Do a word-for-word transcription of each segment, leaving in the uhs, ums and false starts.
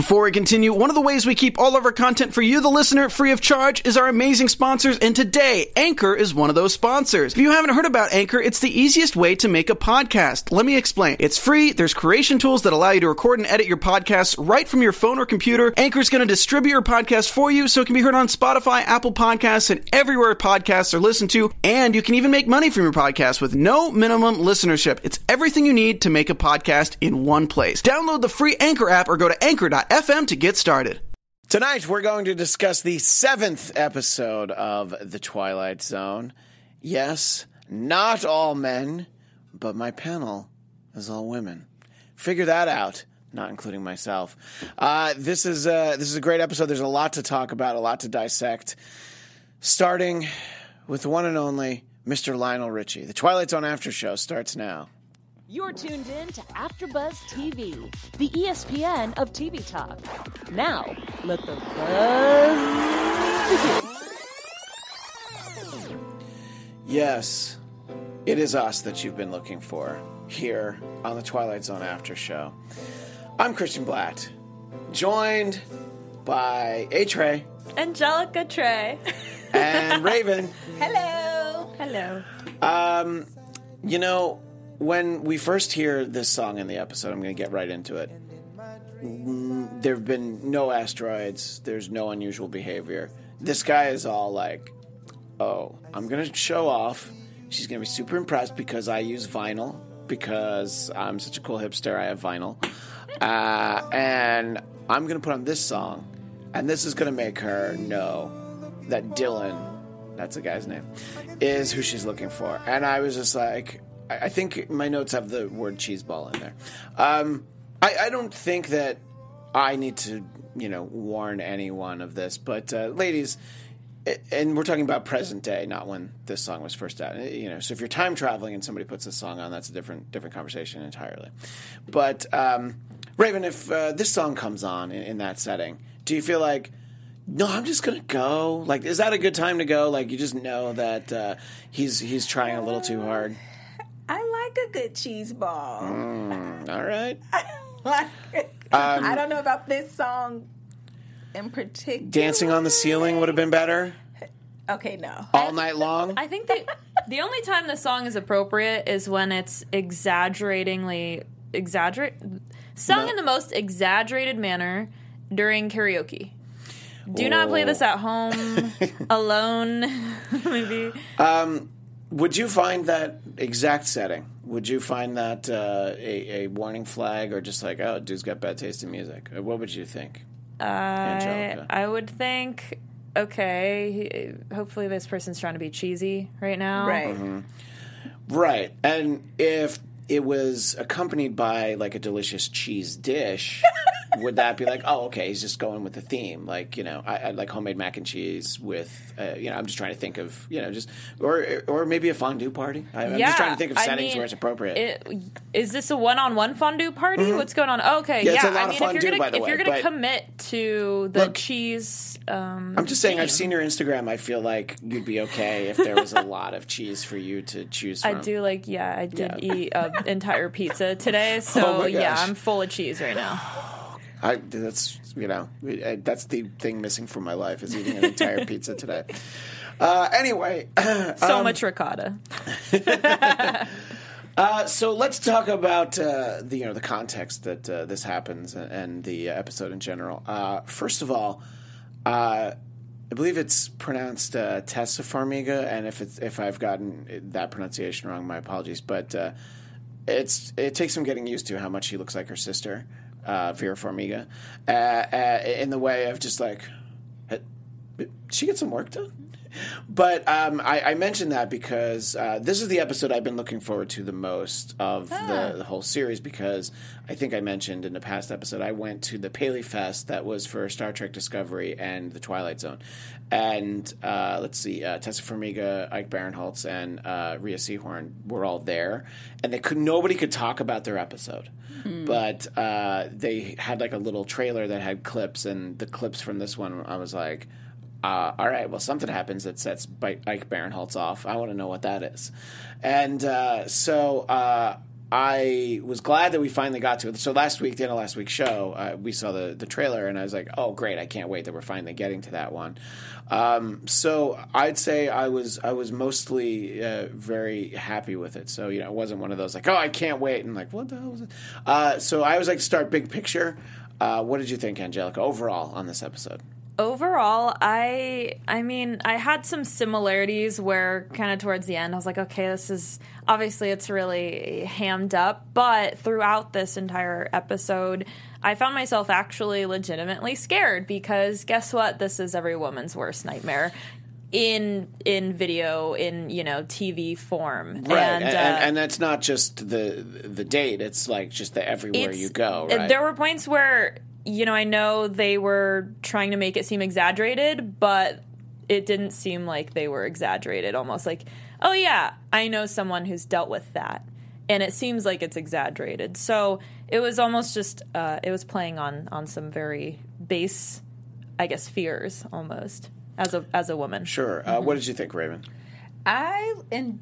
Before we continue, one of the ways we keep all of our content for you, the listener, free of charge is our amazing sponsors, and today, Anchor is one of those sponsors. If you haven't heard about Anchor, it's the easiest way to make a podcast. Let me explain. It's free, there's creation tools that allow you to record and edit your podcasts right from your phone or computer. Anchor is going to distribute your podcast for you so it can be heard on Spotify, Apple Podcasts, and everywhere podcasts are listened to, and you can even make money from your podcast with no minimum listenership. It's everything you need to make a podcast in one place. Download the free Anchor app or go to anchor dot f m to get started. Tonight, we're going to discuss the seventh episode of The Twilight Zone. Yes, not all men, but my panel is all women. Figure that out, not including myself. Uh, this is uh, this is a great episode. There's a lot to talk about, a lot to dissect. Starting with the one and only Mister Lionel Richie. The Twilight Zone After Show starts now. You're tuned in to AfterBuzz T V, the E S P N of T V talk. Now, let the buzz begin. Yes, it is us that you've been looking for here on the Twilight Zone After Show. I'm Christian Blatt, joined by A. Trey. Angelica Trey. And Raven. Hello. Hello. Um, you know... When we first hear this song in the episode, I'm going to get right into it. There have been no asteroids. There's no unusual behavior. This guy is all like, oh, I'm going to show off. She's going to be super impressed because I use vinyl, because I'm such a cool hipster. I have vinyl. Uh, and I'm going to put on this song, and this is going to make her know that Dylan, that's the guy's name, is who she's looking for. And I was just like... I think my notes have the word cheeseball in there. Um, I, I don't think that I need to, you know, warn anyone of this. But, uh, ladies, and we're talking about present day, not when this song was first out. You know, so if you're time traveling and somebody puts this song on, that's a different different conversation entirely. But, um, Raven, if uh, this song comes on in, in that setting, do you feel like, no, I'm just going to go? Like, is that a good time to go? Like, you just know that uh, he's he's trying a little too hard? I like a good cheese ball. Mm, all right. like, um, I don't know about this song in particular. Dancing on the Ceiling would have been better. Okay, no. All night long? I think that the only time the song is appropriate is when it's exaggeratingly exaggerate sung No. in the most exaggerated manner during karaoke. Do Whoa. not play this at home alone. Maybe. Um, would you find that exact setting? Would you find that uh, a, a warning flag, or just like, oh, dude's got bad taste in music? Or what would you think, Uh, Angelica? I would think, okay, he, hopefully this person's trying to be cheesy right now. Right. Mm-hmm. Right. And if it was accompanied by like a delicious cheese dish, would that be like, oh, okay, he's just going with the theme? Like, you know, I, I like homemade mac and cheese with, uh, you know, I'm just trying to think of, you know, just, or or maybe a fondue party. I, I'm Yeah, just trying to think of I settings mean, where it's appropriate. It, is this a one-on-one fondue party? Mhm. What's going on? Okay, Yeah, yeah. it's a lot I of mean, fondue, if you're by gonna the if way, you're gonna but- commit to the Look, cheese, um, I'm just saying, I've theme, seen your Instagram. I feel like you'd be okay if there was a lot of cheese for you to choose from. I do like, yeah, I did Yeah. eat an entire pizza today, so Oh my yeah, gosh. I'm full of cheese right now. I, that's, you know, that's the thing missing from my life is eating an entire pizza today. Uh, anyway. So um, much ricotta. Uh, so let's talk about uh, the you know the context that uh, this happens and, and the episode in general. Uh, first of all, uh, I believe it's pronounced uh, Tessa Farmiga, and if it's if I've gotten that pronunciation wrong, my apologies. But uh, it's it takes some getting used to how much she looks like her sister, uh, Vera Farmiga, uh, uh, in the way of just like, did she get some work done? But um, I, I mentioned that because uh, this is the episode I've been looking forward to the most of Ah. the, the whole series, because I think I mentioned in the past episode I went to the Paley Fest that was for Star Trek Discovery and The Twilight Zone. And uh, let's see, uh, Tessa Farmiga, Ike Barinholtz, and uh, Rhea Seehorn were all there. And they could nobody could talk about their episode. Hmm. But uh, they had like a little trailer that had clips, and the clips from this one, I was like, Uh, all right, well, something happens that sets Ike Barinholtz off. I want to know what that is. And uh, so uh, I was glad that we finally got to it. So last week, the end of last week's show, uh, we saw the, the trailer, and I was like, oh, great, I can't wait that we're finally getting to that one. Um, so I'd say I was I was mostly uh, very happy with it. So, you know, it wasn't one of those like, oh, I can't wait, and like, what the hell is it? Uh, so I always like to start big picture. Uh, what did you think, Angelica, overall on this episode? Overall, I I mean, I had some similarities where kind of towards the end I was like, okay, this is obviously it's really hammed up, but throughout this entire episode, I found myself actually legitimately scared because guess what? This is every woman's worst nightmare. In in video, in you know T V form, right? And, and, uh, and, and that's not just the the date; it's like just the everywhere you go. Right? There were points where you know I know they were trying to make it seem exaggerated, but it didn't seem like they were exaggerated. Almost like, oh yeah, I know someone who's dealt with that, and it seems like it's exaggerated. So it was almost just uh, it was playing on on some very base, I guess, fears almost. As a as a woman. Sure. Uh, mm-hmm. What did you think, Raven? I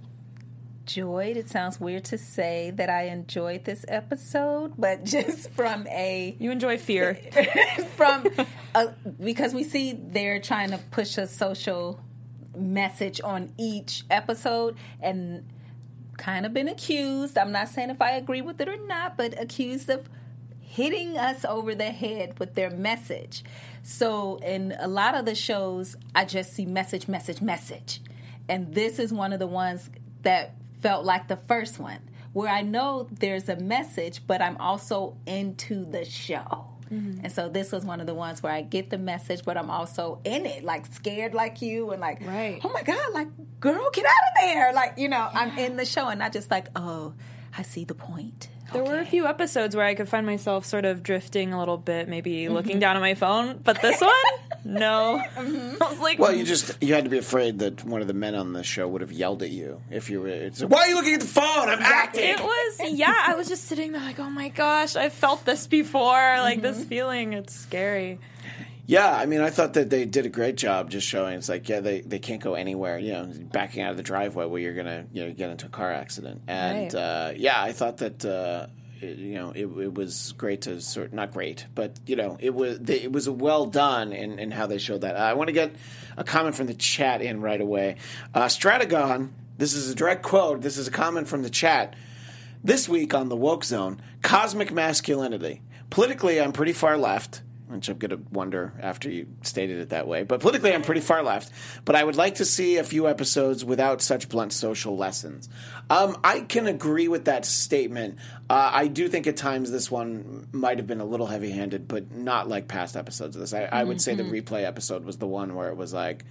enjoyed, it sounds weird to say that I enjoyed this episode, but just from a... You enjoy fear. from a, because we see they're trying to push a social message on each episode, and kind of been accused, I'm not saying if I agree with it or not, but accused of hitting us over the head with their message. So in a lot of the shows, I just see message, message, message. And this is one of the ones that felt like the first one, where I know there's a message, but I'm also into the show. Mm-hmm. And so this was one of the ones where I get the message, but I'm also in it, like scared like you and like, right. oh my God, like, girl, get out of there. Like, you know, yeah. I'm in the show and not just like, oh, I see the point. There okay. were a few episodes where I could find myself sort of drifting a little bit, maybe mm-hmm. looking down at my phone. But this one, no. Mm-hmm. I was like, well, you just you had to be afraid that one of the men on the show would have yelled at you if you were. It's like, why are you looking at the phone? I'm acting. It was yeah. I was just sitting there like, oh my gosh, I've felt this before. Like mm-hmm. this feeling, it's scary. Yeah, I mean, I thought that they did a great job just showing it's like, yeah, they, they can't go anywhere, you know, backing out of the driveway where you're going to, you know, get into a car accident. And, right. uh, yeah, I thought that, uh, it, you know, it, it was great to sort not great, but, you know, it was they, it was well done in, in how they showed that. Uh, I want to get a comment from the chat in right away. Uh, Stratagon, this is a direct quote. This is a comment from the chat. This week on the Woke Zone, cosmic masculinity. Politically, I'm pretty far left. Which I'm going to wonder after you stated it that way. But politically, I'm pretty far left. But I would like to see a few episodes without such blunt social lessons. Um, I can agree with that statement. Uh, I do think at times this one might have been a little heavy-handed, but not like past episodes of this. I, mm-hmm. I would say the replay episode was the one where it was like,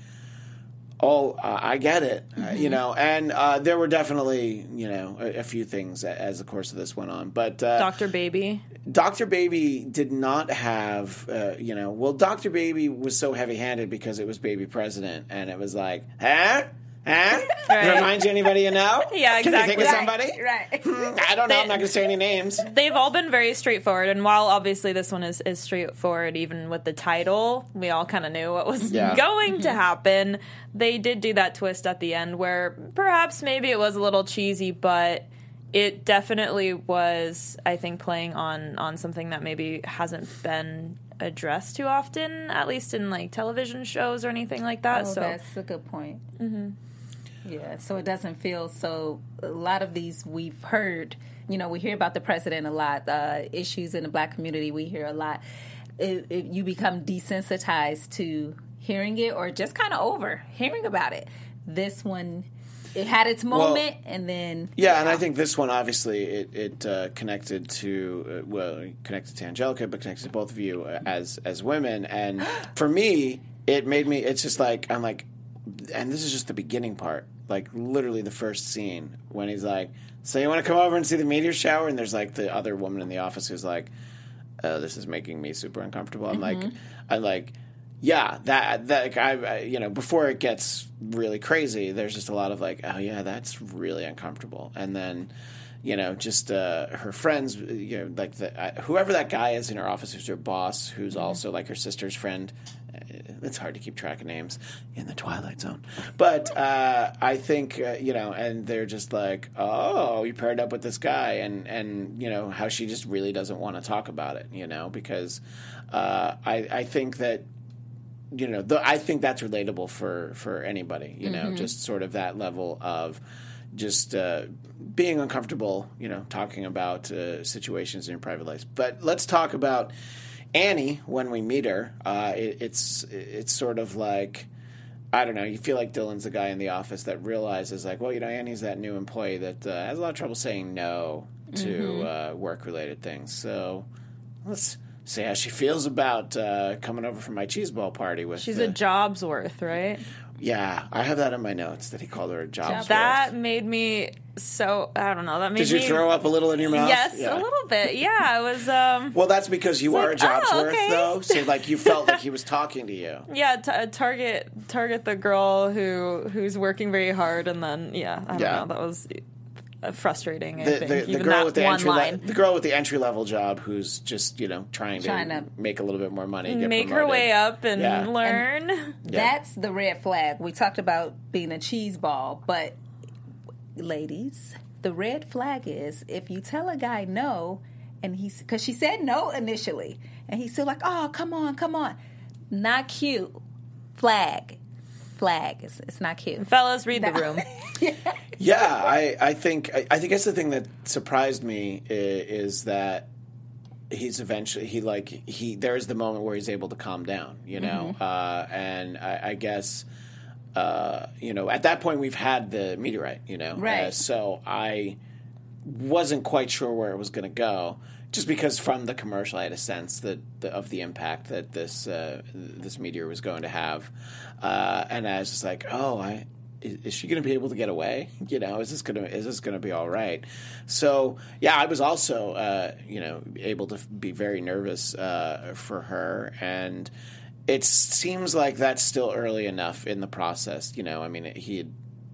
oh, uh, I get it, mm-hmm. uh, you know. And uh, there were definitely, you know, a, a few things as the course of this went on. But uh, Doctor Baby. Doctor Baby did not have, uh, you know, well, Doctor Baby was so heavy-handed because it was Baby President, and it was like, huh? Huh? Right. Reminds you anybody you know? Yeah, exactly. Can you think of somebody? Right. right. I don't know. They, I'm not going to say any names. They've all been very straightforward, and while obviously this one is, is straightforward, even with the title, we all kind of knew what was yeah. going mm-hmm. to happen. They did do that twist at the end where perhaps maybe it was a little cheesy, but it definitely was, I think, playing on, on something that maybe hasn't been addressed too often, at least in like television shows or anything like that. Oh, so that's a good point. Mm-hmm. Yeah, so it doesn't feel so. A lot of these we've heard. You know, we hear about the president a lot. Uh, issues in the black community we hear a lot. It, it, you become desensitized to hearing it, or just kind of over hearing about it. This one, it had its moment, well, and then yeah, yeah, and I think this one obviously it, it uh, connected to uh, well, connected to Angelica, but connected to both of you uh, as as women. And for me, it made me. It's just like I'm like. And this is just the beginning part, like literally the first scene when he's like, so you want to come over and see the meteor shower? And there's like the other woman in the office who's like, oh, this is making me super uncomfortable. I'm mm-hmm. like, I'm like, yeah, that, that, like, I, I, you know, before it gets really crazy, there's just a lot of like, oh yeah, that's really uncomfortable. And then, you know, just uh, her friends, you know, like the, uh, whoever that guy is in her office who's her boss, who's mm-hmm. also like her sister's friend. It's hard to keep track of names in the Twilight Zone. But uh, I think, uh, you know, and they're just like, oh, you paired up with this guy. And, and you know, how she just really doesn't want to talk about it, you know, because uh, I, I think that, you know, the, I think that's relatable for, for anybody, you know, mm-hmm. just sort of that level of just uh, being uncomfortable, you know, talking about uh, situations in your private life. But let's talk about Annie, when we meet her. Uh, it, it's it's sort of like, I don't know, you feel like Dylan's the guy in the office that realizes, like, well, you know, Annie's that new employee that uh, has a lot of trouble saying no to mm-hmm. uh, work-related things. So let's see how she feels about uh, coming over for my cheese ball party with She's the, a job's worth, right? Yeah, I have that in my notes that he called her a job's worth. That made me so, I don't know, that made Did you me... throw up a little in your mouth? Yes, yeah. a little bit. Yeah, it was... Um, well, that's because you are like, a job's oh, worth, okay. though. So, like, you felt like he was talking to you. Yeah, t- target target the girl who who's working very hard, and then, yeah, I don't yeah. know, that was frustrating, I the, think. The, the Even girl that with the one entry line. Le- the girl with the entry level job who's just, you know, trying, Trying to, to make a little bit more money, get make promoted. her way up and yeah. learn. And that's the red flag. We talked about being a cheese ball, but ladies, the red flag is if you tell a guy no, and he's because she said no initially, and he's still like, oh, come on, come on, not cute. Flag. Flag. It's, it's not cute. Fellas, read the room. yeah, yeah I, I think I, I think that's the thing that surprised me is, is that he's eventually he like he there is the moment where he's able to calm down, you know, mm-hmm. uh, and I, I guess uh, you know at that point we've had the meteorite, you know, right? Uh, so I wasn't quite sure where it was going to go. Just because from the commercial, I had a sense that the, of the impact that this uh, this meteor was going to have, uh, and I was just like, "Oh, I, is, is she going to be able to get away? You know, is this going to is this going to be all right?" So, yeah, I was also, uh, you know, able to be very nervous uh, for her, and it seems like that's still early enough in the process. You know, I mean, he, had,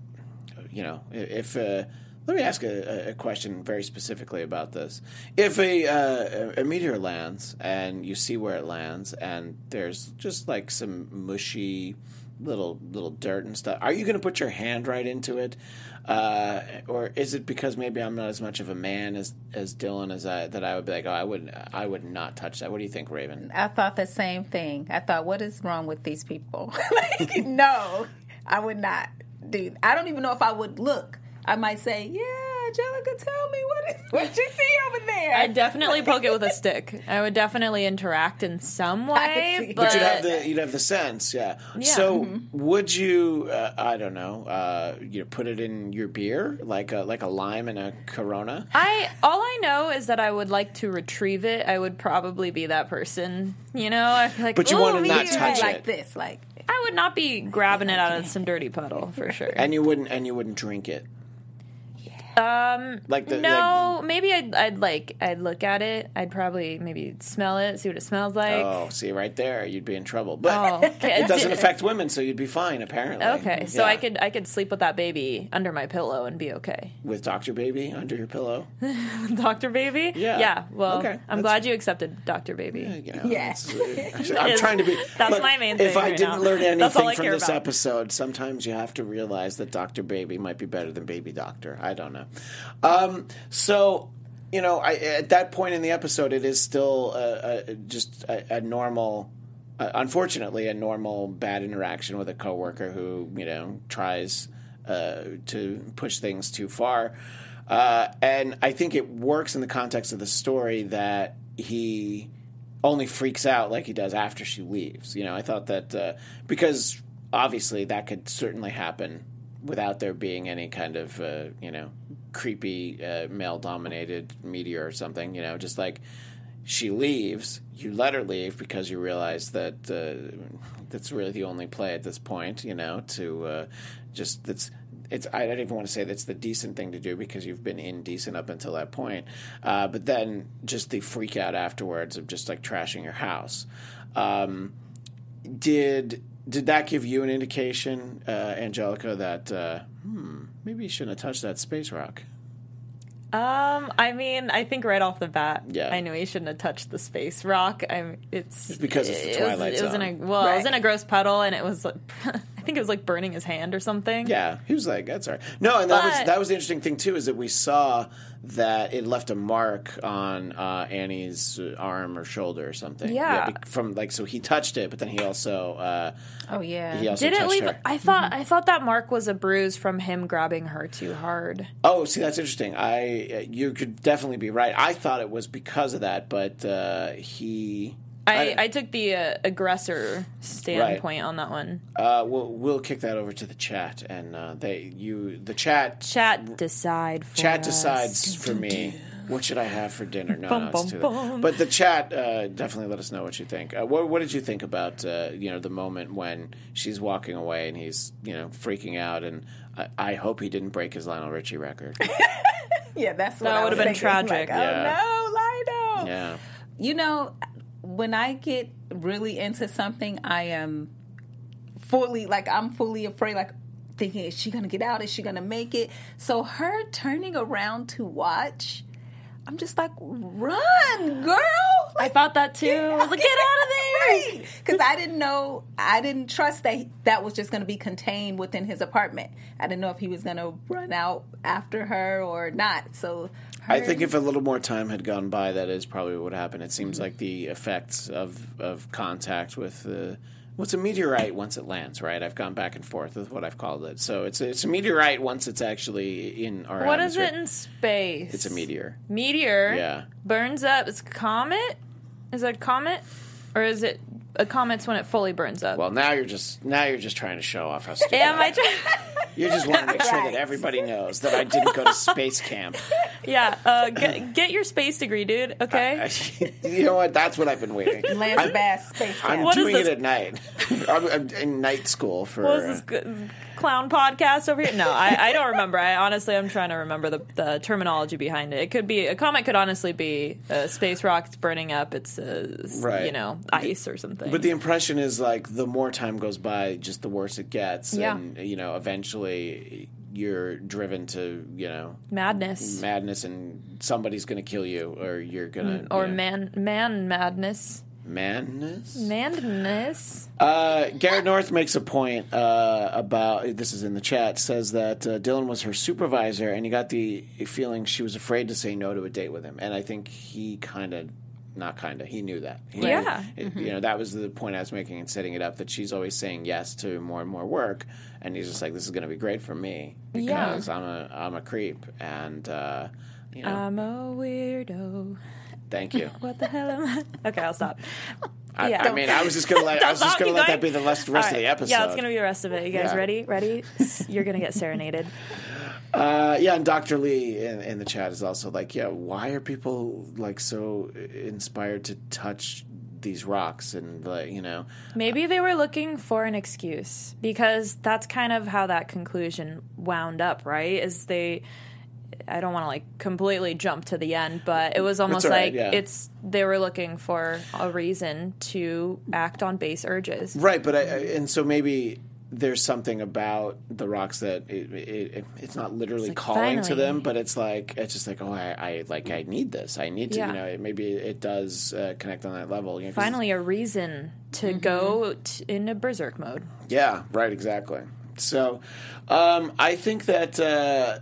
you know, if. Uh, Let me ask a, a question very specifically about this. If a, uh, a meteor lands and you see where it lands and there's just like some mushy little little dirt and stuff, are you going to put your hand right into it? Uh, or is it because maybe I'm not as much of a man as, as Dylan as I that I would be like, oh, I would I would not touch that. What do you think, Raven? I thought the same thing. I thought, what is wrong with these people? like, no, I would not. Dude, I don't even know if I would look. I might say, yeah, Angelica, tell me, what is, what you see over there? I'd definitely poke it with a stick. I would definitely interact in some way. But, but you'd have the you'd have the sense, yeah. yeah. So mm-hmm. would you, uh, I don't know, uh, you know, put it in your beer, like a, like a lime in a Corona? I All I know is that I would like to retrieve it. I would probably be that person, you know? I feel like, but you want to not touch like it. this, like I would not be grabbing it out of some dirty puddle, for sure. And you wouldn't, and you wouldn't drink it. Um, like the, no, like, maybe I'd, I'd like, I'd look at it. I'd probably maybe smell it, see what it smells like. Oh, see right there, you'd be in trouble. But oh, okay. it doesn't affect women, so you'd be fine, apparently. Okay, so yeah. I could, I could sleep with that baby under my pillow and be okay. With Doctor Baby under your pillow? Doctor Baby? Yeah. Yeah, well, okay. I'm That's, glad you accepted Doctor Baby. Yeah, you know, yes. I'm is, trying to be... That's look, my main thing If I right didn't now. learn anything from this about. episode, sometimes you have to realize that Doctor Baby might be better than Baby Doctor. I don't know. Um, so, you know, I, at that point in the episode, it is still uh, uh, just a, a normal, uh, unfortunately, a normal bad interaction with a coworker who, you know, tries uh, to push things too far. Uh, and I think it works in the context of the story that he only freaks out like he does after she leaves. You know, I thought that uh, because obviously that could certainly happen without there being any kind of, uh, you know, creepy uh, male-dominated meteor or something, you know, just like she leaves, you let her leave because you realize that uh, that's really the only play at this point, you know, to uh, just, that's, it's, I don't even want to say that's the decent thing to do because you've been indecent up until that point, uh, but then just the freak out afterwards of just like trashing your house. Um, did... Did that give you an indication, uh, Angelica, that uh, hmm, maybe you shouldn't have touched that space rock? Um, I mean, I think right off the bat, yeah. I knew he shouldn't have touched the space rock. I it's, it's because it's the it Twilight was, it was Zone. in a well, right. it was in a gross puddle, and it was like, I think it was like burning his hand or something. Yeah, he was like, "That's all right." No, and that But- was that was the interesting thing too, is that we saw that it left a mark on uh, Annie's arm or shoulder or something. Yeah. be- from like so he touched it, but then he also uh, Oh yeah. he also Did it touched leave? her. I thought I thought that mark was a bruise from him grabbing her too hard. Oh, see, that's interesting. I you could definitely be right. I thought it was because of that, but uh, he. I, I took the uh, aggressor standpoint on that one. Uh, we'll we'll kick that over to the chat, and uh, they you the chat Chat decide. For chat us. decides for me. What should I have for dinner? No, Bum, no, it's bum, too bum. late. But the chat uh, definitely let us know what you think. Uh, what, what did you think about uh, you know the moment when she's walking away and he's you know freaking out? And I, I hope he didn't break his Lionel Richie record. Yeah, that's what That I would've was been thinking. tragic. Like, oh Yeah. no, Lionel. Yeah, You know, when I get really into something, I am fully like I'm fully afraid. Like thinking, is she gonna get out? Is she gonna make it? So her turning around to watch, I'm just like, run, girl! I thought that too. I was like, get out of there! Because I didn't know, I didn't trust that he, that was just going to be contained within his apartment. I didn't know if he was going to run out after her or not. So her, I think if a little more time had gone by, that is probably what would happen. It seems like the effects of of contact with the. What's a meteorite once it lands, right? I've gone back and forth with what I've called it. So it's a, it's a meteorite once it's actually in our What is atmosphere. it in space? It's a meteor. Meteor. Yeah. Burns up. It's a comet? Is it a comet? Or is it a comet's when it fully burns up? Well, now you're just now you're just trying to show off how stupid. Am I I am. trying? You just want to make sure Right. that everybody knows that I didn't go to space camp. Yeah. Uh, get, get your space degree, dude. Okay. You know what? That's what I've been waiting. Lance I'm, Bass Space I'm Camp. What is doing this? it at night. I'm, I'm in night school for. What was this good clown podcast over here? No, I, I don't remember. I honestly, I'm trying to remember the, the terminology behind it. It could be a comet. Could honestly be a space rock. It's burning up. It's uh, Right. you know ice or something. But the impression is like the more time goes by, just the worse it gets, Yeah. and you know, eventually you're driven to you know madness madness, and somebody's going to kill you, or you're going to or you know, man man madness madness. madness. Uh, Garrett North makes a point uh, about this is in the chat. Says that uh, Dylan was her supervisor, and he got the feeling she was afraid to say no to a date with him. And I think he kind of, not kind of, he knew that. He Yeah. knew, it, you know, that was the point I was making in setting it up. That she's always saying yes to more and more work, and he's just like, "This is going to be great for me because I'm a I'm a creep." And uh, you know, I'm a weirdo. thank you. What the hell am I? Okay, I'll stop. I, Yeah. I mean, I was just gonna let I was just Stop, gonna keep let going. that be the rest, rest All of right. the episode. Yeah, it's gonna be the rest of it. You guys Yeah. ready? Ready? You're gonna get serenaded. Uh, yeah, and Doctor Lee in, in the chat is also like, yeah, why are people like so inspired to touch these rocks and like you know? Maybe they were looking for an excuse because that's kind of how that conclusion wound up, right? Is they. I don't want to like completely jump to the end, but it was almost all right, like yeah. it's they were looking for a reason to act on base urges. Right, but I, I and so maybe there's something about the rocks that it, it, it's not literally like, calling to finally. them, but it's like it's just like oh I, I like I need this I need to Yeah. you know it, maybe it does uh, connect on that level. You know, 'cause- Finally, a reason to go t- into berserk mode. Yeah, right, exactly. So um, I think that uh,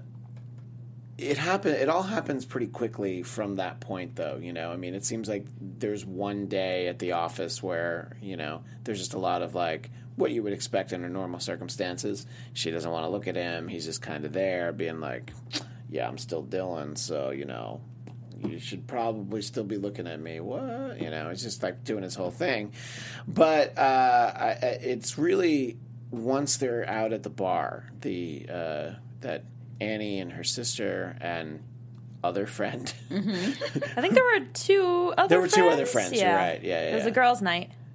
it happen. It all happens pretty quickly from that point, though. You know, I mean, it seems like there's one day at the office where you know there's just a lot of like what you would expect under normal circumstances. She doesn't want to look at him. He's just kind of there, being like, "Yeah, I'm still Dylan, so you know." You should probably still be looking at me. What? You know, it's just like doing his whole thing. But uh, I, I- it's really once they're out at the bar, the uh, that Annie and her sister and other friend. I think there were two other. There were two friends. other friends, you're right. Yeah, yeah, It was yeah. a girls' night.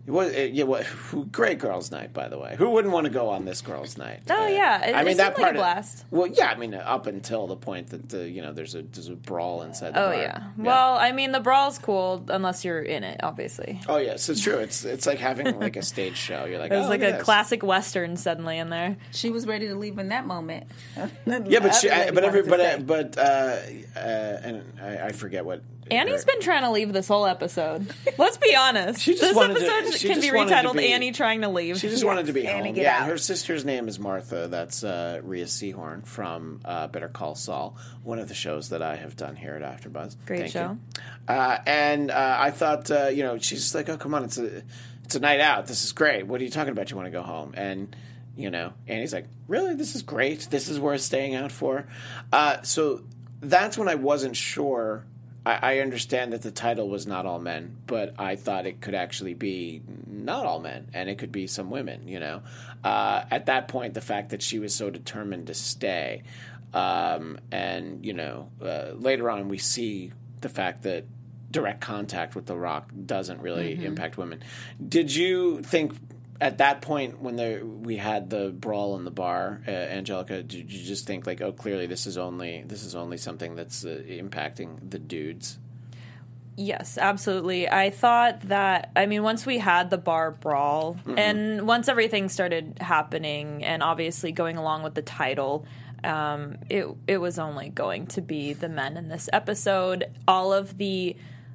It was, it, yeah, what, great girls' night, by the way. Who wouldn't want to go on this girls' night? Oh, uh, yeah. It, I mean, it that part like a blast. Of, well, yeah, I mean, up until the point that, the, you know, there's a there's a brawl inside the oh, bar. Yeah. yeah. Well, I mean, the brawl's cool unless you're in it, obviously. Oh, yes, it's true. It's it's like having, like, a stage show. You're like, It was oh, like a this. classic Western suddenly in there. She was ready to leave in that moment. Yeah, but she, I, but every, but, uh, but, uh, uh, and I, I forget what. Annie's been trying to leave this whole episode. Let's be honest. She just this wanted episode to, she can just be retitled be, Annie Trying to Leave. She just yes, wanted to be Annie, home. get Yeah, out. her sister's name is Martha. That's uh, Rhea Seehorn from uh, Better Call Saul, one of the shows that I have done here at AfterBuzz. Great Thank show. You. Uh, and uh, I thought, uh, you know, she's just like, oh, come on, it's a, it's a night out. This is great. What are you talking about? You want to go home? And, you know, Annie's like, really? This is great. This is worth staying out for. Uh, so that's when I wasn't sure. I understand that the title was Not All Men, but I thought it could actually be not all men, and it could be some women, you know. Uh, at that point, the fact that she was so determined to stay, um, and, you know, uh, later on we see the fact that direct contact with The Rock doesn't really mm-hmm. impact women. Did you think at that point when there, we had the brawl in the bar, uh, Angelica, did you just think like, oh, clearly this is only this is only something that's uh, impacting the dudes? Yes, absolutely. I thought that, I mean, once we had the bar brawl, mm-hmm. and once everything started happening, and obviously going along with the title, um, it it was only going to be the men in this episode. All of the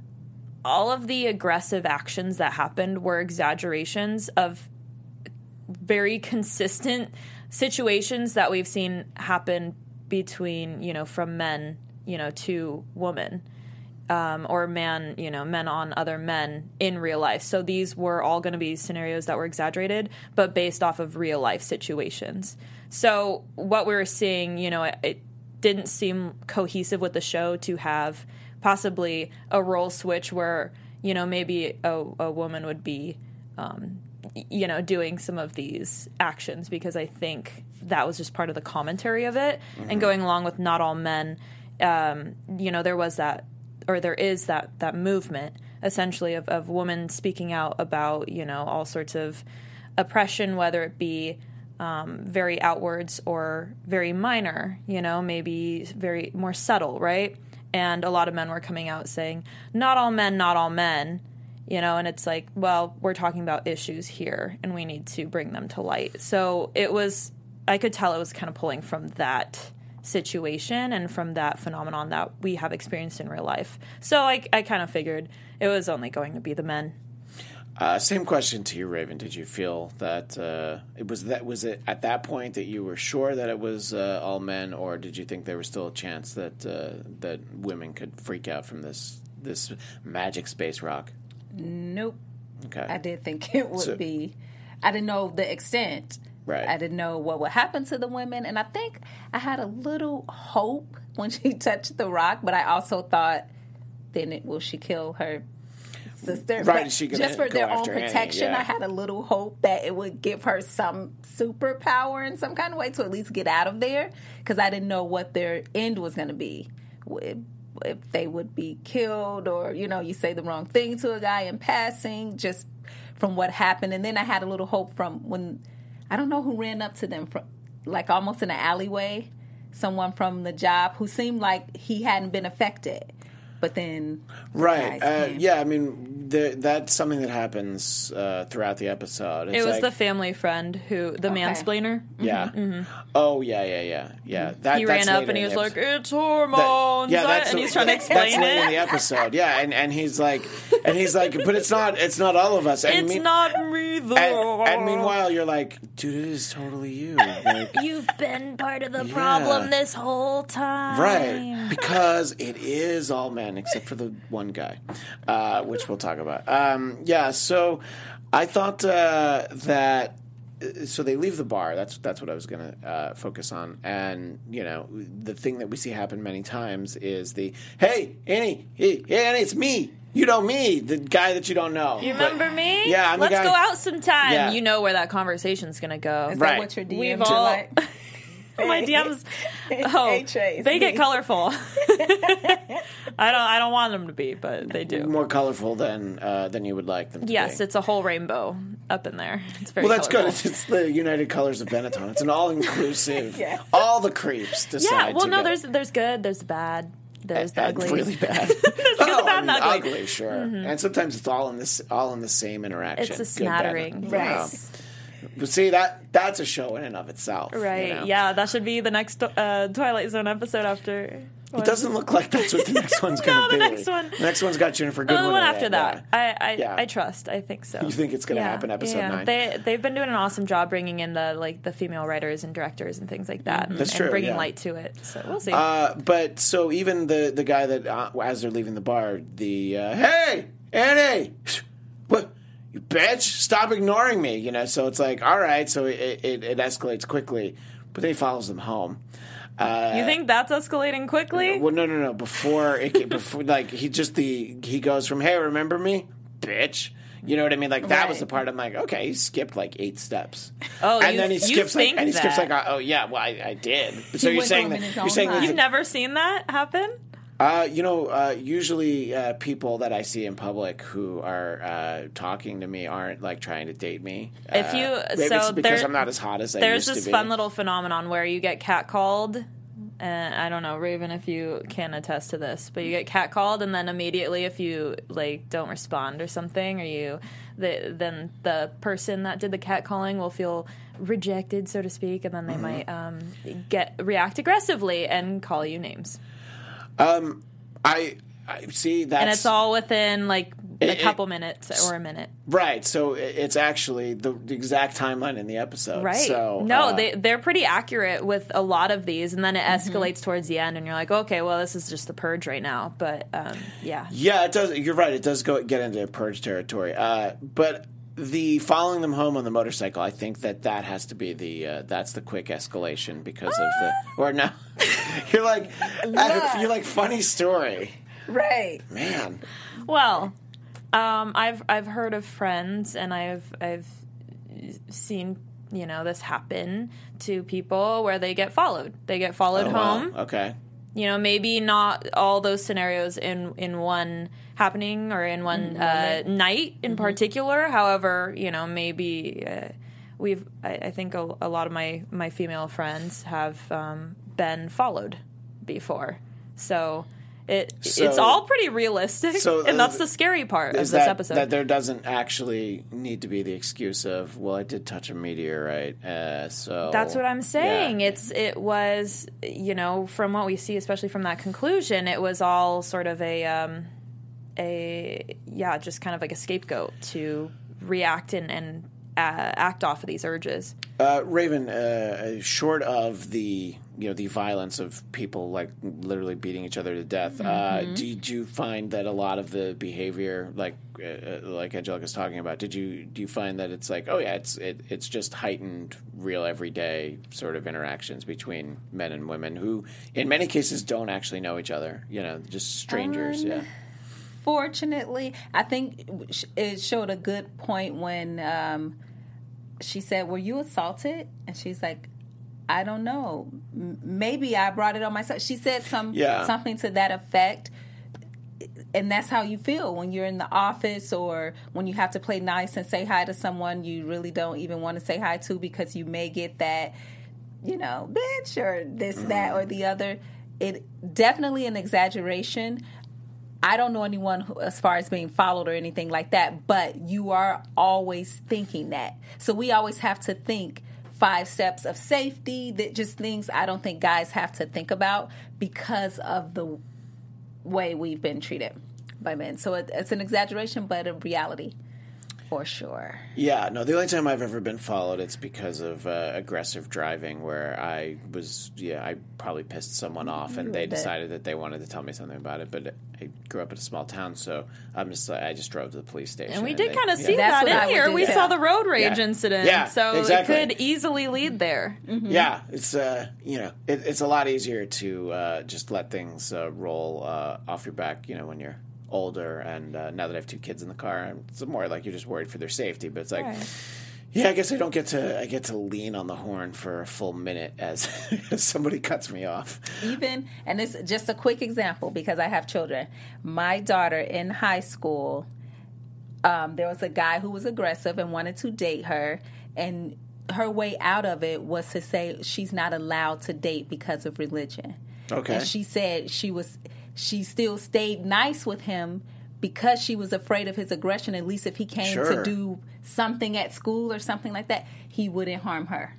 all of the aggressive actions that happened were exaggerations of very consistent situations that we've seen happen between, you know, from men, you know, to women, um, or man, you know, men on other men in real life. So these were all going to be scenarios that were exaggerated, but based off of real life situations. So what we were seeing, you know, it, it didn't seem cohesive with the show to have possibly a role switch where, you know, maybe a, a woman would be, um, you know, doing some of these actions, because I think that was just part of the commentary of it. Mm-hmm. And going along with Not All Men, um, you know, there was that, or there is that, that movement essentially of, of women speaking out about, you know, all sorts of oppression, whether it be um, very outwards or very minor, you know, maybe very more subtle, right? And a lot of men were coming out saying, not all men, not all men. You know, and it's like, well, we're talking about issues here, and we need to bring them to light. So it was, I could tell it was kind of pulling from that situation and from that phenomenon that we have experienced in real life. So I, I kind of figured it was only going to be the men. Uh, same question to you, Raven. Did you feel that uh, it was that was it at that point that you were sure that it was uh, all men, or did you think there was still a chance that uh, that women could freak out from this this magic space rock? Nope. Okay. I did think it would so, be. I didn't know the extent. Right. I didn't know what would happen to the women, and I think I had a little hope when she touched the rock, but I also thought, then it, will she kill her sister? Right. But she just for their own protection, Annie, yeah. I had a little hope that it would give her some superpower in some kind of way to at least get out of there, because I didn't know what their end was going to be. If they would be killed, or, you know, you say the wrong thing to a guy in passing, just from what happened. And then I had a little hope from when, I don't know who ran up to them, from like almost in an alleyway, someone from the job who seemed like he hadn't been affected. But then, the right? Uh, yeah, I mean, the, that's something that happens uh, throughout the episode. It's it was like, the family friend who, the okay. mansplainer. Yeah. Mm-hmm. Oh, yeah, yeah, yeah, yeah. That, he that's ran up and he was like, "It's hormones." That, yeah, that's and a, he's trying to explain that's it. That's in the episode. Yeah, and, and he's like, and he's like, but it's not, it's not all of us. And it's mean, not me though. And, and meanwhile, you're like, dude, it is totally you. Like, you've been part of the yeah. problem this whole time, right? Because it is all men except for the one guy, uh, which we'll talk about. Um, yeah, so I thought uh, that. So they leave the bar. That's that's what I was going to uh, focus on. And, you know, the thing that we see happen many times is the, hey, Annie, hey, hey Annie, it's me. You know me, the guy that you don't know. You remember but, me? Yeah, I'm Let's the guy. go out sometime. Yeah. You know where that conversation's going to go. Is right. that what your D Ms We've are all... like? My D Ms, oh, they get colorful. I don't, I don't want them to be, but they do. More colorful than uh, than you would like them to yes, be. Yes, it's a whole rainbow up in there. It's very well, that's colorful. good. It's, it's the United Colors of Benetton. It's an all-inclusive. Yeah. All the creeps decide. Yeah. Well, to no, go. there's there's good, there's bad, there's uh, the ugly. Really bad. there's good, oh, the bad, I mean, and ugly. ugly, sure. Mm-hmm. And sometimes it's all in this, all in the same interaction. It's a smattering, good, right? Wow. But see, that that's a show in and of itself, right? You know? Yeah, that should be the next uh, Twilight Zone episode after. It one. Doesn't look like that's what the next one's going to no, be. the next one. The next one's got Jennifer Goodwin. The one after it, that, yeah. I I, yeah. I trust. I think so. You think it's going to yeah. happen? Episode yeah. nine. They they've been doing an awesome job bringing in the like the female writers and directors and things like that, and, that's and true, bringing yeah. light to it. So we'll see. Uh, but so even the the guy that uh, as they're leaving the bar, the uh, hey Annie, what? You bitch, stop ignoring me, you know, so it's like, all right, so it, it, it escalates quickly, but then he follows them home. Uh, you think that's escalating quickly? Well, no, no, no, before, it, before like, he just, the he goes from, hey, remember me? Bitch. You know what I mean? Like, that right. was the part I'm like, okay, he skipped like eight steps. Oh, and you, then he you skips like, think and he that. skips like, oh, yeah, well, I, I did. So you're saying that, you're saying that, you've never seen that happen? Uh, you know, uh, usually uh, people that I see in public who are uh, talking to me aren't like trying to date me. If you, uh, maybe so it's because there, I'm not as hot as I there's used to this be. fun little phenomenon where you get catcalled. And I don't know, Raven, if you can attest to this, but you get catcalled, and then immediately, if you like don't respond or something, or you, the, then the person that did the catcalling will feel rejected, so to speak, and then they mm-hmm. might um, get react aggressively and call you names. Um, I, I see that, and it's all within like a it, couple it, minutes or a minute, right? So it's actually the, the exact timeline in the episode, right? So no, uh, they they're pretty accurate with a lot of these, and then it escalates mm-hmm. towards the end, and you're like, okay, well, this is just the purge right now, but um, yeah, yeah, it does. You're right. It does go get into purge territory, uh, but. The following them home on the motorcycle, I think that that has to be the uh, that's the quick escalation because of the or no, you're like yeah. you're like funny story, right? Man, well, um, I've I've heard of friends and I've I've seen you know this happen to people where they get followed. They get followed oh, home. Wow. Okay. You know, maybe not all those scenarios in, in one happening or in one uh, night in mm-hmm. particular. However, you know, maybe uh, we've, I, I think a, a lot of my, my female friends have um, been followed before. So it so, it's all pretty realistic. So, and that's the scary part of this that, episode. That there doesn't actually need to be the excuse of, well, I did touch a meteorite, uh, so... That's what I'm saying. Yeah. It's It was, you know, from what we see, especially from that conclusion, it was all sort of a, um, a yeah, just kind of like a scapegoat to react and, and uh, act off of these urges. Uh, Raven, uh, short of the... you know, the violence of people like literally beating each other to death. Mm-hmm. Uh, did you find that a lot of the behavior, like uh, like Angelica's talking about, did you do you find that it's like, oh yeah, it's it, it's just heightened, real everyday sort of interactions between men and women who, in many cases, don't actually know each other. You know, just strangers. Um, yeah. Fortunately, I think it showed a good point when um, she said, "Were you assaulted?" And she's like, I don't know. Maybe I brought it on myself. She said some yeah. something to that effect. And that's how you feel when you're in the office or when you have to play nice and say hi to someone you really don't even want to say hi to because you may get that, you know, bitch or this, mm-hmm. that, or the other. It definitely an exaggeration. I don't know anyone who, as far as being followed or anything like that, but you are always thinking that. So we always have to think five steps of safety, that just things I don't think guys have to think about because of the way we've been treated by men. So it, it's an exaggeration, but a reality for sure. Yeah, no, the only time I've ever been followed, it's because of uh, aggressive driving where I was, yeah, I probably pissed someone off and they decided that they wanted to tell me something about it, but I grew up in a small town, so I'm just, I just drove to the police station. And we did they, kind of yeah. see That's that in here. We yeah. saw the road rage yeah. incident, yeah, so exactly. it could easily lead there. Mm-hmm. Yeah, it's, uh, you know, it, it's a lot easier to uh, just let things uh, roll uh, off your back, you know, when you're older, and uh, now that I have two kids in the car, it's more like you're just worried for their safety, but it's like, right. Yeah, I guess I don't get to I get to lean on the horn for a full minute as, as somebody cuts me off. Even, and it's just a quick example because I have children. My daughter in high school, um, there was a guy who was aggressive and wanted to date her, and her way out of it was to say she's not allowed to date because of religion. Okay. And she said she was she still stayed nice with him because she was afraid of his aggression. At least if he came Sure. to do something at school or something like that, he wouldn't harm her.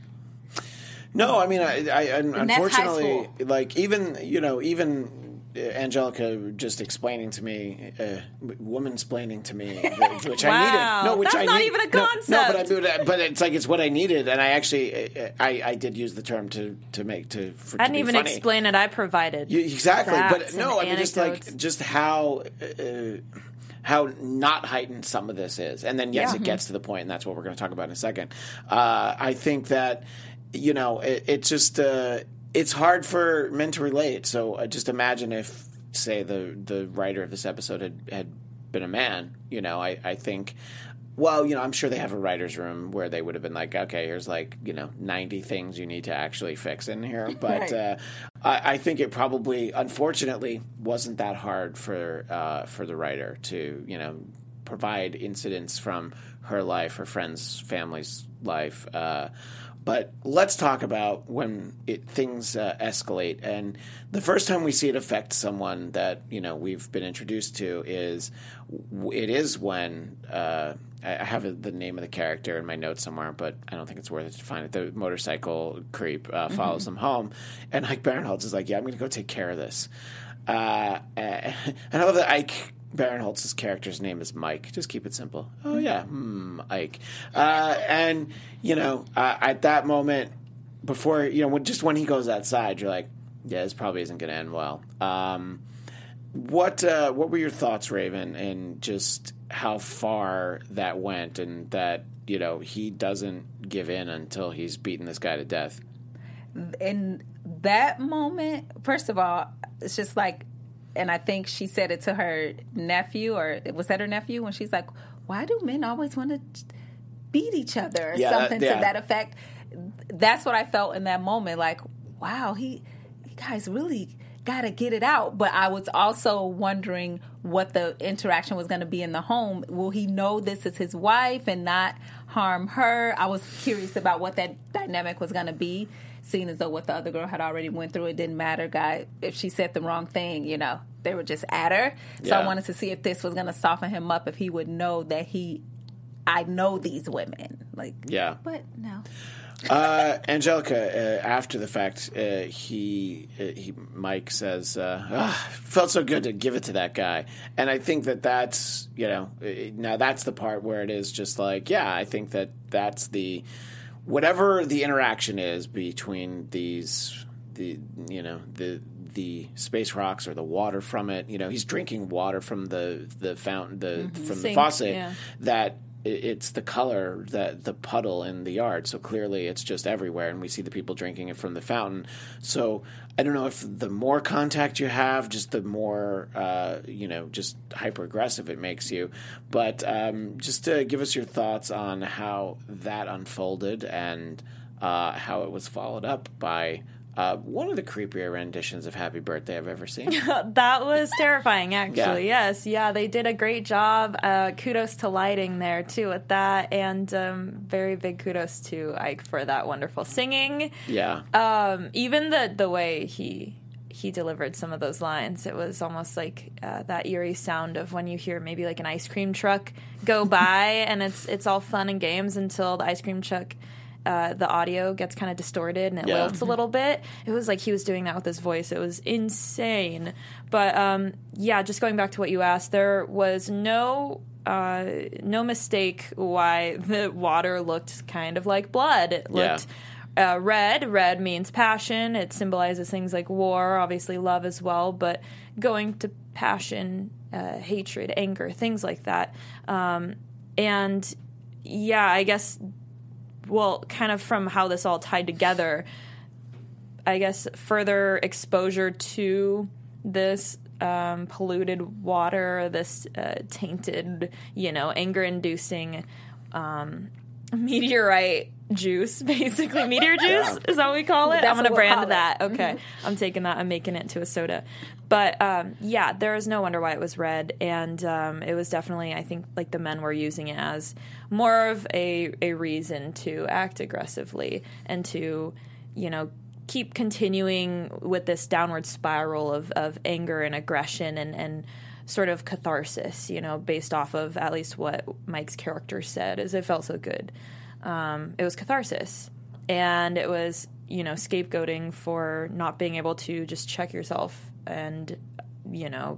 No, I mean, I, I And that's high unfortunately, school. like even you know, even Angelica just explaining to me, uh, woman-splaining to me, which Wow. I needed. No, which That's I not need- even a no, concept. No, but, I, but, but it's like it's what I needed, and I actually, I, I did use the term to to make to. For, I to didn't be even funny. explain it. I provided You, exactly, facts but no, and I mean just anecdotes. like just how. Uh, how not heightened some of this is. And then, yes, Yeah. it gets to the point, and that's what we're going to talk about in a second. Uh, I think that, you know, it, it just, uh, it's hard for men to relate. So uh, just imagine if, say, the, the writer of this episode had, had been a man, you know, I, I think... Well, you know, I'm sure they have a writer's room where they would have been like, okay, here's like, you know, ninety things you need to actually fix in here. But Right. uh, I, I think it probably, unfortunately, wasn't that hard for uh, for the writer to, you know, provide incidents from her life, her friend's family's life. Uh, but let's talk about when it, things uh, escalate. And the first time we see it affect someone that, you know, we've been introduced to is it is when uh, I have the name of the character in my notes somewhere, but I don't think it's worth it to find it. The motorcycle creep uh, follows Mm-hmm. them home, and Ike Barinholtz is like, yeah, I'm going to go take care of this. Uh, and I love that Ike Barinholtz's character's name is Mike. Just keep it simple. Oh, yeah, hmm, Ike. Uh, and, you know, uh, at that moment, before, you know, when, just when he goes outside, you're like, yeah, this probably isn't going to end well. Um, what uh, what were your thoughts, Raven, and just how far that went, and that, you know, he doesn't give in until he's beaten this guy to death? In that moment, first of all, it's just like, and I think she said it to her nephew, or was that her nephew? When she's like, why do men always want to beat each other or Yeah, that- something yeah. to that effect? That's what I felt in that moment. Like, wow, he, you guys really got to get it out. But I was also wondering what the interaction was going to be in the home. Will he know this is his wife and not harm her? I was curious about what that dynamic was going to be, seeing as though what the other girl had already went through. It didn't matter, guy. If she said the wrong thing, you know, they were just at her. So Yeah. I wanted to see if this was going to soften him up, if he would know that he, I know these women. Like, Yeah. but no. Uh, Angelica, uh, after the fact, uh, he, uh, he Mike says, uh, "Ah, felt so good to give it to that guy." And I think that that's, you know, uh, now that's the part where it is just like, yeah, I think that that's the, whatever the interaction is between these, the, you know, the, the space rocks or the water from it, you know, he's drinking water from the, the fountain, the, from the Sink, faucet, yeah. that it's the color, that the puddle in the yard. So clearly it's just everywhere, and we see the people drinking it from the fountain. So I don't know if the more contact you have, just the more, uh, you know, just hyper aggressive it makes you. But um, just to give us your thoughts on how that unfolded and uh, how it was followed up by uh, one of the creepier renditions of Happy Birthday I've ever seen. That was terrifying, actually. Yeah. Yes, yeah, they did a great job. Uh, kudos to lighting there, too, with that. And um, very big kudos to Ike for that wonderful singing. Yeah. Um, even the, the way he he delivered some of those lines, it was almost like uh, that eerie sound of when you hear maybe like an ice cream truck go by, and it's it's all fun and games until the ice cream truck... Uh, the audio gets kind of distorted and it Yeah. lilts a little bit. It was like he was doing that with his voice. It was insane. But um, yeah, just going back to what you asked, there was no uh, no mistake why the water looked kind of like blood. It looked uh, red. Red means passion. It symbolizes things like war, obviously love as well, but going to passion, uh, hatred, anger, things like that. Um, and yeah, I guess... Well, kind of from how this all tied together, I guess further exposure to this um, polluted water, this uh, tainted, you know, anger-inducing um, meteorite juice, basically. Meteor juice? Yeah. Is that what we call it? That's I'm going to what we'll brand call that. it. Okay. Mm-hmm. I'm taking that. I'm making it into a soda. But, um, yeah, there is no wonder why it was red. And um, it was definitely, I think, like the men were using it as more of a, a reason to act aggressively and to, you know, keep continuing with this downward spiral of, of anger and aggression and, and sort of catharsis, you know, based off of at least what Mike's character said, is it felt so good. Um, it was catharsis. And it was, you know, scapegoating for not being able to just check yourself and, you know,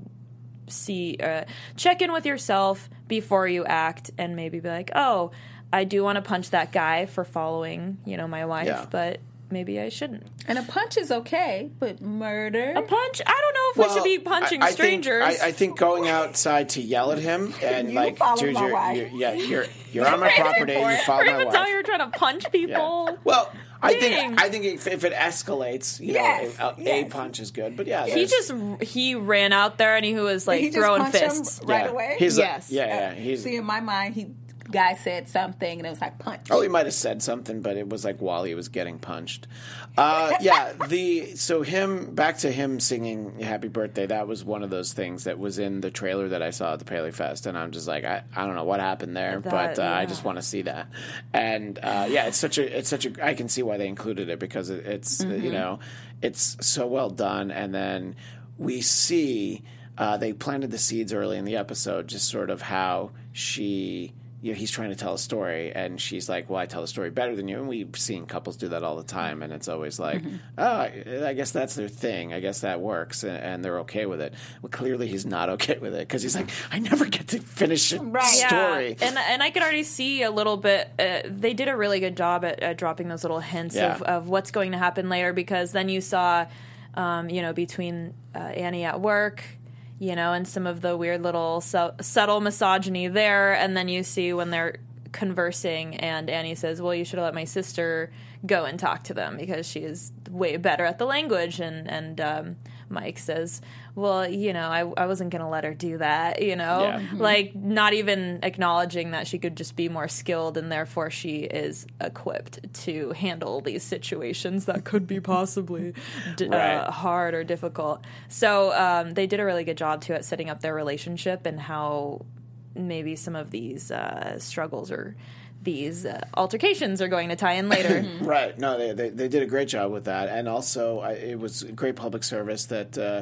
see, uh, check in with yourself before you act and maybe be like, oh, I do want to punch that guy for following, you know, my wife, Yeah. but maybe I shouldn't. And a punch is okay, but murder? A punch? I don't know if Well, we should be punching I, I strangers. Think, I, I think going outside to yell at him and You like, follow dude, my you're, wife. you're, yeah, you're you're on my property. You follow or my even wife. tell you were trying to punch people. Yeah. Well, I Dang. think I think if, if it escalates, you Yes, know, a, yes. a punch is good. But yeah, He there's- just he ran out there and he was like He just throwing punched him fists. right yeah. away? He's Yes. like, yeah, yeah. He's See, in my mind, he guy said something, and it was like, punch. oh, he might have said something, but it was like while he was getting punched. Uh, yeah, the so him back to him singing "Happy Birthday." That was one of those things that was in the trailer that I saw at the Paley Fest, and I'm just like, I, I don't know what happened there, That, but uh, I yeah. just want to see that. And uh, yeah, it's such a it's such a I can see why they included it because it, it's uh, you know it's so well done, and then we see uh, they planted the seeds early in the episode, just sort of how she. You know, he's trying to tell a story, and she's like, well, I tell a story better than you. And we've seen couples do that all the time, and it's always like, Mm-hmm. oh, I, I guess that's their thing. I guess that works, and, and they're okay with it. Well, clearly he's not okay with it, because he's like, I never get to finish a Right. story. Yeah. And and I could already see a little bit. Uh, they did a really good job at, at dropping those little hints Yeah. of, of what's going to happen later, because then you saw, um, you know, between uh, Annie at work, you know, and some of the weird little su- subtle misogyny there, and then you see when they're conversing and Annie says, well, you should have let my sister go and talk to them because she is way better at the language, and and um, Mike says, well, you know, I, I wasn't going to let her do that, you know, Yeah. Mm-hmm. like not even acknowledging that she could just be more skilled and therefore she is equipped to handle these situations that could be possibly d- Right. uh, hard or difficult. So um, they did a really good job too at setting up their relationship and how maybe some of these uh, struggles or these uh, altercations are going to tie in later. Right. No, they, they they did a great job with that, and also I, it was a great public service that. Uh,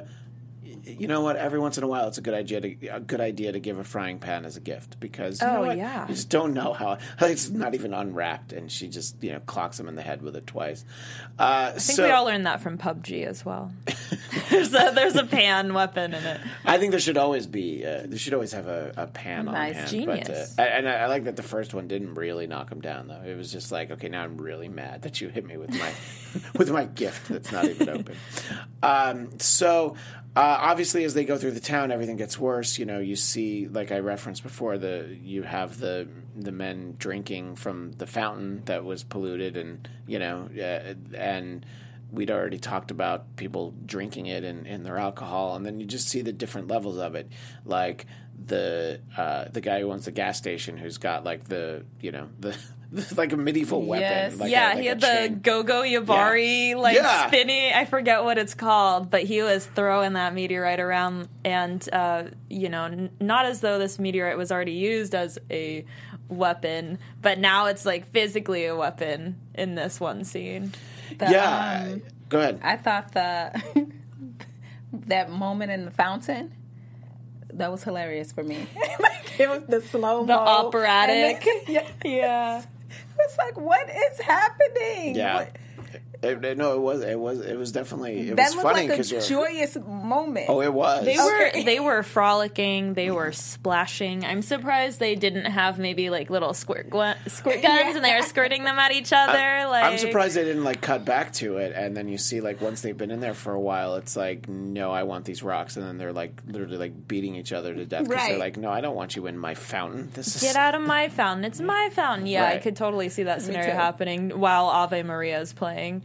You know what? Every once in a while, it's a good idea to a good idea to give a frying pan as a gift because you Oh, know what? yeah. you just don't know how it's not even unwrapped, and she just you know clocks him in the head with it twice. Uh, I think so we all learned that from P U B G as well. there's, a, there's a pan weapon in it. I think there should always be uh, there should always have a, a pan on Nice. hand. Genius. But, uh, and I, I like that the first one didn't really knock him down though. It was just like, okay, now I'm really mad that you hit me with my with my gift that's not even open. Um, so. Uh, obviously, as they go through the town, everything gets worse. You know, you see, like I referenced before, the you have the the men drinking from the fountain that was polluted, and you know, uh, and we'd already talked about people drinking it and, and their alcohol, and then you just see the different levels of it, like the uh, the guy who owns the gas station, who's got like the you know the. like a medieval weapon. Yes. Like yeah, a, like he a had the chain. Go-Go Yabari, like, Yeah. spinny. I forget what it's called, but he was throwing that meteorite around, and, uh, you know, n- not as though this meteorite was already used as a weapon, but now it's, like, physically a weapon in this one scene. The, Yeah. um, Go ahead. I thought the that moment in the fountain that was hilarious for me. Like it was the slow mo, The operatic. yeah, Yeah. it was like, what is happening? Yeah. What- It, it- no, it was it was it was definitely it that was looked funny like a because you're. joyous moment. Oh, it was. They were Okay. they were frolicking. They were splashing. I'm surprised they didn't have maybe like little squirt gu- squirt guns and they were squirting them at each other. Like I'm surprised they didn't like cut back to it, and then you see like once they've been in there for a while, it's like, no, I want these rocks, and then they're like literally like beating each other to death because they're Right. like, no, I don't want you in my fountain. This is Get out of my fountain. It's my fountain. Yeah, I Right. could totally see that scenario too. happening while Ave Maria is playing.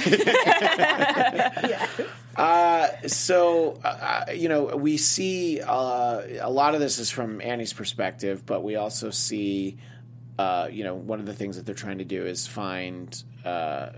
Uh, so, uh, you know, we see uh, a lot of this is from Annie's perspective, but we also see uh, you know, one of the things that they're trying to do is find uh,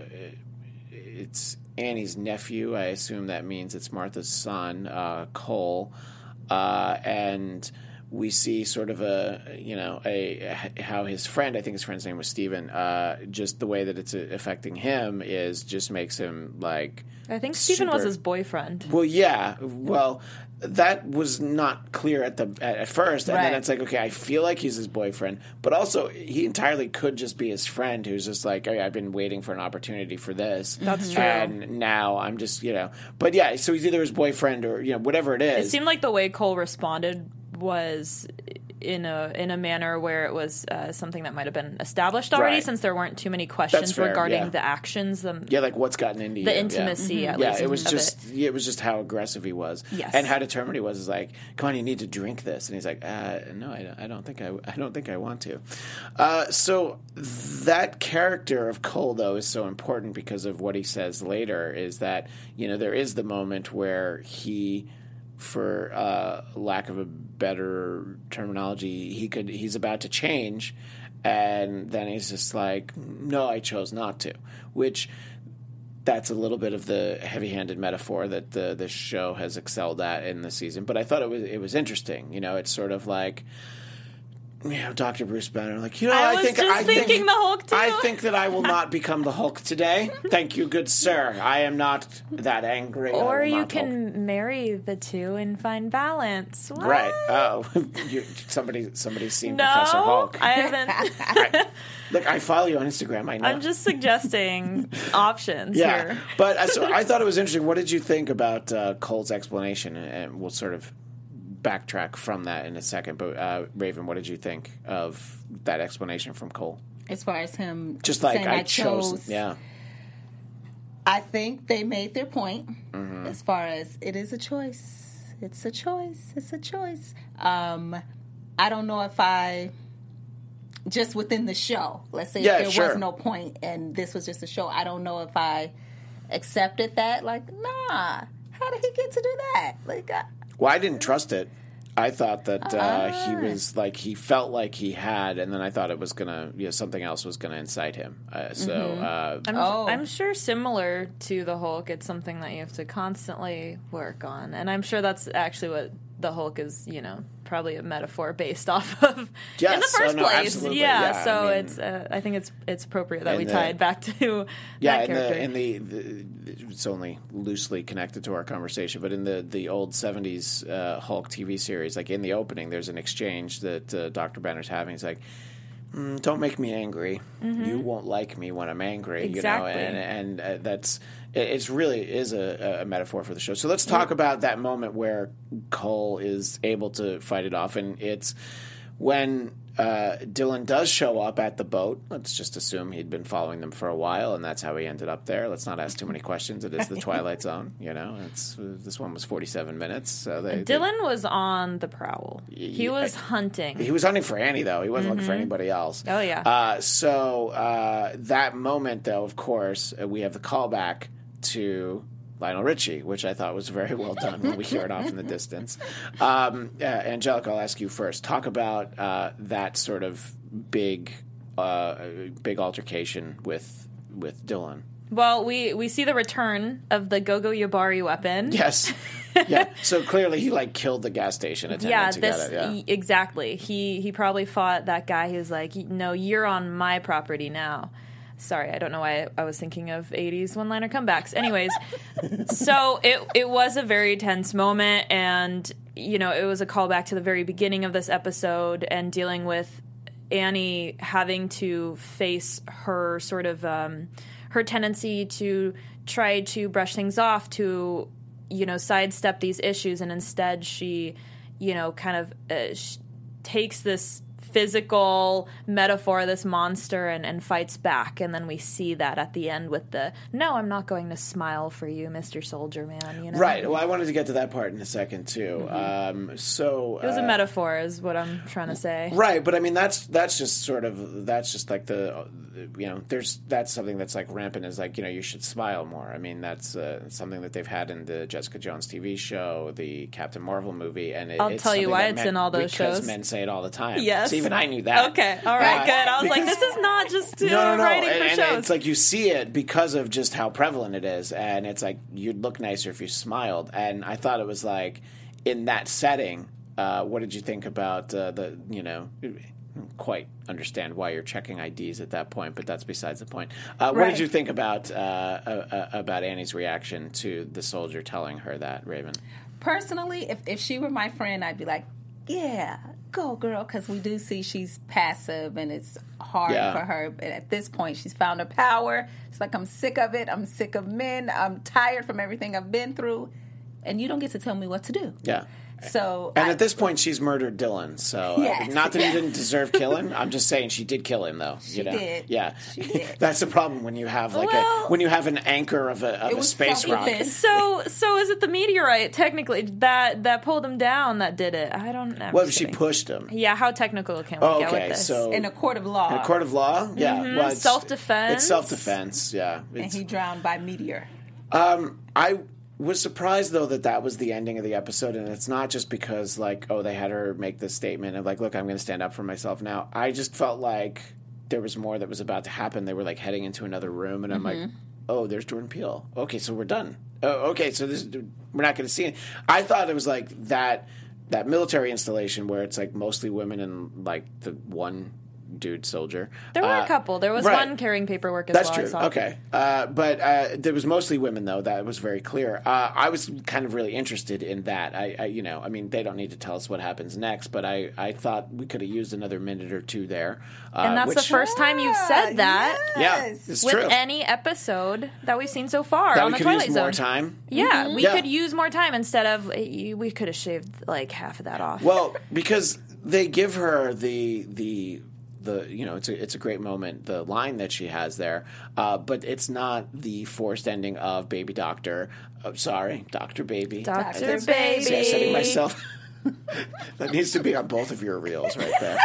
it's Annie's nephew. I assume that means it's Martha's son, uh, Cole, uh, and we see sort of a, you know, a how his friend, I think his friend's name was Steven, uh, just the way that it's affecting him is just makes him like. I think Steven super, was his boyfriend. Well, yeah. Well, that was not clear at the at, at first, and right. then it's like, okay, I feel like he's his boyfriend, but also he entirely could just be his friend, who's just like, hey, I've been waiting for an opportunity for this. That's true. And now I'm just, you know, but yeah, so he's either his boyfriend or, you know, whatever it is. It seemed like the way Cole responded was in a in a manner where it was uh, something that might have been established already, Right. since there weren't too many questions fair, regarding yeah. the actions, the Yeah, like what's gotten into you. the intimacy. Yeah, at yeah least it was of just it. yeah, it was just how aggressive he was, Yes. and how determined he was. Is like, come on, you need to drink this, and he's like, uh, no, I don't, I don't think I, I don't think I want to. Uh, so that character of Cole, though, is so important because of what he says later. Is that, you know, there is the moment where he, for uh, lack of a better terminology, he could he's about to change, and then he's just like, no, I chose not to, which that's a little bit of the heavy-handed metaphor that the this show has excelled at in the season. But I thought it was it was interesting. You know, it's sort of like, you know, Doctor Bruce Banner, like, you know, I I, was think just I thinking think, the Hulk, too. I think that I will not become the Hulk today. Thank you, good sir. I am not that angry. I Or will you not can Hulk. marry the two and find balance. What? Right. Oh, you, somebody somebody's seen No, Professor Hulk. I haven't. I- look, I follow you on Instagram. I know. I'm just suggesting options yeah, here. but uh, so I thought it was interesting. What did you think about uh, Cole's explanation? And we'll sort of backtrack from that in a second. But uh, Raven, what did you think of that explanation from Cole? As far as him Just like saying I, I chose, chose, yeah, I think they made their point Mm-hmm. as far as it is a choice. It's a choice. It's a choice. Um, I don't know if I, just within the show, let's say Yeah, if there sure. was no point and this was just a show, I don't know if I accepted that. Like, nah, how did he get to do that? Like, I, Well, I didn't trust it. I thought that uh, Ah. he was like he felt like he had, and then I thought it was gonna, you know, something else was gonna incite him. Uh, so Mm-hmm. uh, I'm, Oh. I'm sure similar to the Hulk, it's something that you have to constantly work on. And I'm sure that's actually what the Hulk is, you know, probably a metaphor based off of Yes. in the first Oh, no, place. absolutely. Yeah, Yeah, so I mean- it's uh, I think it's it's appropriate that And we the- tie it back to yeah, that in character. the in the, the it's only loosely connected to our conversation, but in the the old seventies uh, Hulk T V series, like in the opening, there's an exchange that uh, Doctor Banner's having. He's like, mm, "Don't make me angry. You won't like me when I'm angry." Exactly. You know, and and uh, that's it, it's really is a, a metaphor for the show. So let's talk about that moment where Cole is able to fight it off, and it's when uh, Dylan does show up at the boat. Let's just assume he'd been following them for a while, and that's how he ended up there. Let's not ask too many questions. It is the Twilight Zone, you know. It's uh, this one was forty-seven minutes. So they, they- Dylan was on the prowl. He was hunting. he was hunting for Annie, though. He wasn't looking for anybody else. Oh, yeah. Uh, so uh, that moment, though, of course, uh, we have the callback to Lionel Richie, which I thought was very well done when we hear it off in the distance. Um, uh, Angelica, I'll ask you first. Talk about uh, that sort of big, uh, big altercation with with Dylan. Well, we, we see the return of the Gogo Yabari weapon. Yes. Yeah. So clearly, he like killed the gas station attendant Yeah, to this get it. Yeah. e- exactly. He he probably fought that guy who's like, no, you're on my property now. Sorry, I don't know why I was thinking of eighties one-liner comebacks. Anyways, so it it was a very tense moment, and you know, it was a callback to the very beginning of this episode and dealing with Annie having to face her sort of um, her tendency to try to brush things off, to you know, sidestep these issues, and instead she, you know, kind of uh, sh- takes this physical metaphor, this monster, and, and fights back. And then we see that at the end with the, no, I'm not going to smile for you, Mister Soldier Man, you know? Right. Well, I wanted to get to that part in a second, too. Mm-hmm. Um, so It was a uh, metaphor is what I'm trying to say. Right, but I mean that's that's just sort of that's just like the you know there's that's something that's like rampant is like you know you should smile more. I mean that's uh, something that they've had in the Jessica Jones T V show, the Captain Marvel movie, and it, I'll it's tell you something why that it's men, in all those because shows. men say it all the time. Yes. See, even I knew that. Okay, all right, Uh, good. I was like, because- this is not just uh, No, no, no. writing And, for and shows. it's like you see it because of just how prevalent it is, and it's like you'd look nicer if you smiled. And I thought it was like in that setting. Uh, what did you think about uh, the? You know, quite understand why you're checking I Ds at that point, but that's besides the point. Uh, what Right. did you think about uh, uh, about Annie's reaction to the soldier telling her that, Raven? Personally, if, if she were my friend, I'd be like, yeah, go girl, because we do see she's passive and it's hard Yeah. for her. But at this point, she's found her power. It's like, I'm sick of it. I'm sick of men. I'm tired from everything I've been through. And you don't get to tell me what to do. Yeah. So, And I, at this point, she's murdered Dylan. So, uh, Yes. not that he didn't deserve killing. I'm just saying she did kill him, though. She you know? did. Yeah, She did. That's the problem when you have like Well- a when you have an anchor of a, of It a was space rock. self-defense. So, so is it the meteorite technically that that pulled him down that did it? I don't know. Well, she pushed him. Yeah, how technical can we Oh, get okay, with this? so in a court of law, in a court of law, yeah, well, it's- Self-defense. It's self defense. Yeah, and It's- he drowned by meteor. I was surprised though that that was the ending of the episode, and it's not just because like oh they had her make this statement of like look I'm going to stand up for myself now. I just felt like there was more that was about to happen. They were like heading into another room, and I'm like oh there's Jordan Peele. Okay, so we're done. Oh, okay, so this we're not going to see it. I thought it was like that that military installation where it's like mostly women and like the one dude soldier. There were Uh, a couple. There was right. one carrying paperwork as That's well. I true. saw. Okay, uh, but uh, there was mostly women, though. That was very clear. Uh, I was kind of really interested in that. I, I, you know, I mean, they don't need to tell us what happens next, but I, I thought we could have used another minute or two there. Uh, And that's which, the first time you've said that Yeah, Yes. it's with true. any episode that we've seen so far that on we the could Twilight use Zone. more time. Yeah, we Yeah. could use more time instead of we could have shaved like half of that off. Well, because they give her the the. The you know it's a it's a great moment, the line that she has there, uh, but it's not the forced ending of Baby Doctor. Oh, sorry, Doctor Baby. Doctor That's- Baby. See, I'm setting myself. That needs to be on both of your reels right there.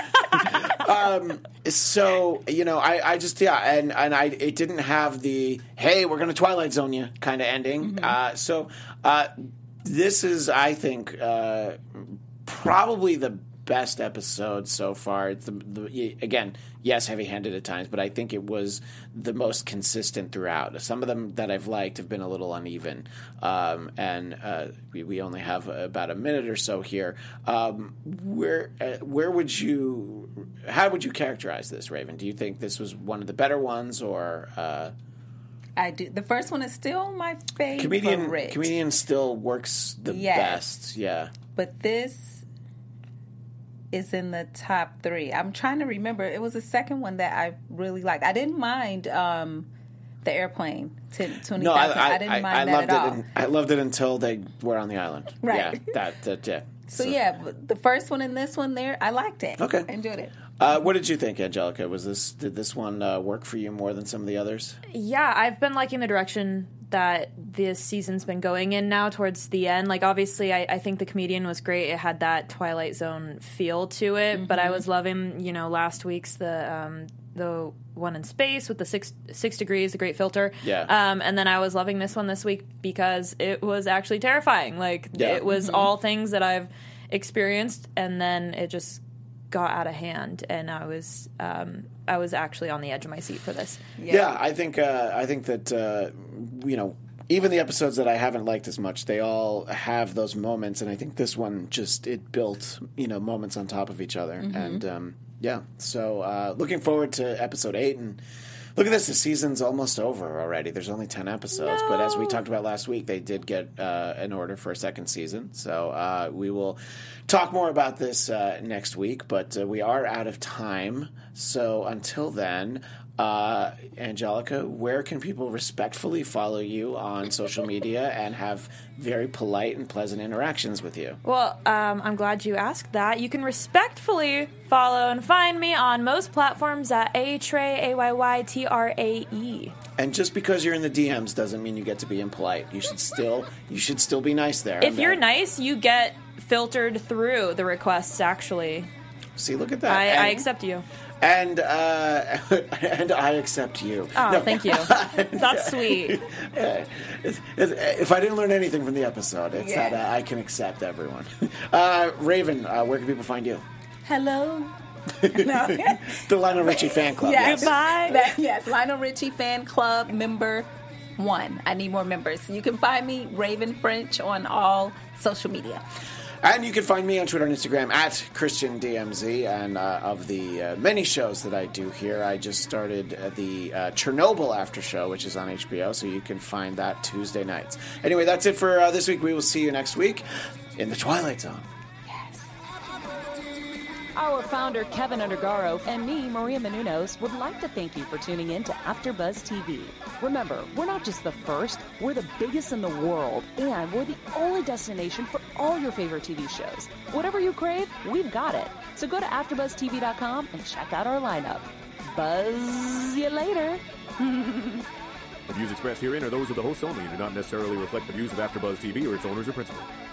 um, so you know, I, I just yeah, and and I it didn't have the hey, we're gonna Twilight Zone you kind of ending. Mm-hmm. Uh, so uh, this is, I think, uh, probably the best episode so far. It's the, the again, yes, heavy-handed at times, but I think it was the most consistent throughout. Some of them that I've liked have been a little uneven, um, and uh, we, we only have about a minute or so here. Um, where uh, where would you, how would you characterize this, Raven? Do you think this was one of the better ones, or uh, I do. The first one is still my favorite. comedian? Comedian still works the Yes. best. Yeah. But this is in the top three. I'm trying to remember. It was the second one that I really liked. I didn't mind um, the airplane to twenty thousand. No, I, I, I didn't I, mind I that loved at it. all. In, I loved it until they were on the island. Right. Yeah. That. That. Yeah. so, yeah, but the first one and this one there, I liked it. Okay. I enjoyed it. Uh, what did you think, Angelica? Was this did this one uh, work for you more than some of the others? Yeah, I've been liking the direction that this season's been going in now towards the end. Like, obviously, I, I think The Comedian was great. It had that Twilight Zone feel to it, Mm-hmm. but I was loving, you know, last week's the um, the one in space with the six six degrees, the great filter. Yeah. Um, and then I was loving this one this week because it was actually terrifying. Like, Yeah. it was Mm-hmm. all things that I've experienced, and then it just got out of hand, and I was um, I was actually on the edge of my seat for this. Yeah, yeah I think uh, I think that uh, you know even the episodes that I haven't liked as much, they all have those moments, and I think this one just it built you know moments on top of each other, Mm-hmm. and um, yeah. So uh, looking forward to episode eight and. Look at this, the season's almost over already. There's only ten episodes, No. but as we talked about last week, they did get uh, an order for a second season. So uh, we will talk more about this uh, next week, but uh, we are out of time. So until then, uh, Angelica, where can people respectfully follow you on social media and have very polite and pleasant interactions with you? Well, um, I'm glad you asked that. You can respectfully follow and find me on most platforms at A Trey, A Y Y T R A E. And just because you're in the D Ms doesn't mean you get to be impolite. You should still you should still be nice there. If you're And- nice, you get filtered through the requests, actually. See, look at that. I, and, I accept you. And uh, and I accept you. Oh, No. thank you. That's sweet. If if I didn't learn anything from the episode, it's Yes. that uh, I can accept everyone. Uh, Raven, uh, where can people find you? Hello, the Lionel Richie fan club. Yes. Goodbye. That, yes, Lionel Richie fan club member one. I need more members. You can find me, Raven French, on all social media. And you can find me on Twitter and Instagram at Christian D M Z. And uh, of the uh, many shows that I do here, I just started uh, the uh, Chernobyl After Show, which is on H B O, so you can find that Tuesday nights. Anyway, that's it for uh, this week. We will see you next week in the Twilight Zone. Our founder, Kevin Undergaro, and me, Maria Menounos, would like to thank you for tuning in to AfterBuzz T V. Remember, we're not just the first, we're the biggest in the world, and we're the only destination for all your favorite T V shows. Whatever you crave, we've got it. So go to after buzz T V dot com and check out our lineup. Buzz you later. The views expressed herein are those of the hosts only and do not necessarily reflect the views of AfterBuzz T V or its owners or principals.